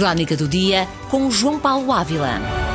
Crónica do Dia com João Paulo Ávila.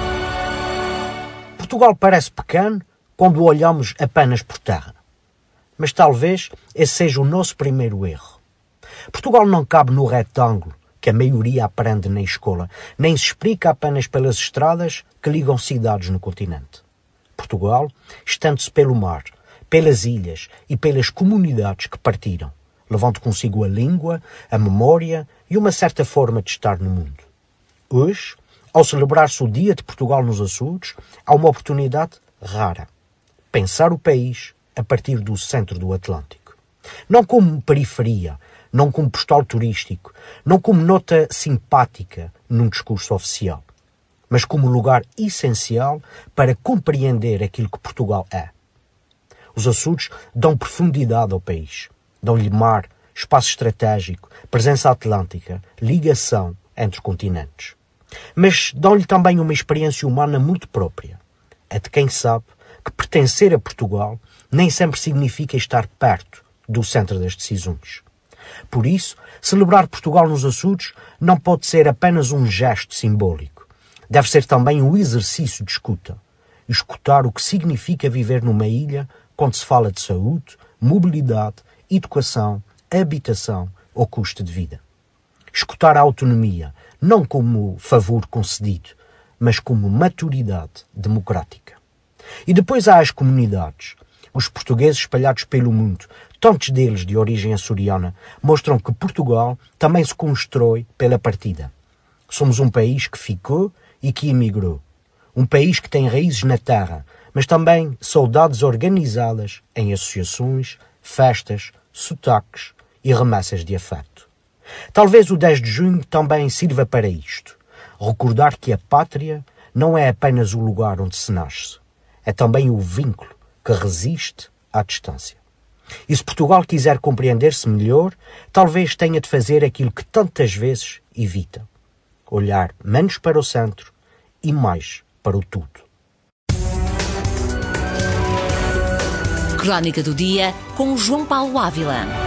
Portugal parece pequeno quando o olhamos apenas por terra. Mas talvez esse seja o nosso primeiro erro. Portugal não cabe no retângulo que a maioria aprende na escola, nem se explica apenas pelas estradas que ligam cidades no continente. Portugal estende-se pelo mar, pelas ilhas e pelas comunidades que partiram, levando consigo a língua, a memória e uma certa forma de estar no mundo. Hoje, ao celebrar-se o Dia de Portugal nos Açores, há uma oportunidade rara. Pensar o país a partir do centro do Atlântico. Não como periferia, não como postal turístico, não como nota simpática num discurso oficial, mas como lugar essencial para compreender aquilo que Portugal é. Os Açores dão profundidade ao país, dão-lhe mar, espaço estratégico, presença atlântica, ligação entre continentes. Mas dão-lhe também uma experiência humana muito própria, a de quem sabe que pertencer a Portugal nem sempre significa estar perto do centro das decisões. Por isso, celebrar Portugal nos Açores não pode ser apenas um gesto simbólico. Deve ser também um exercício de escuta. Escutar o que significa viver numa ilha quando se fala de saúde, mobilidade, educação, habitação ou custo de vida. Escutar a autonomia, não como favor concedido, mas como maturidade democrática. E depois há as comunidades. Os portugueses espalhados pelo mundo, tantos deles de origem açoriana, mostram que Portugal também se constrói pela partida. Somos um país que ficou e que emigrou. Um país que tem raízes na terra, mas também saudades organizadas em associações, festas, sotaques e remessas de afeto. Talvez o 10 de junho também sirva para isto. Recordar que a pátria não é apenas o lugar onde se nasce. É também o vínculo que resiste à distância. E se Portugal quiser compreender-se melhor, talvez tenha de fazer aquilo que tantas vezes evita. Olhar menos para o centro e mais para o tudo. Crónica do Dia com João Paulo Ávila.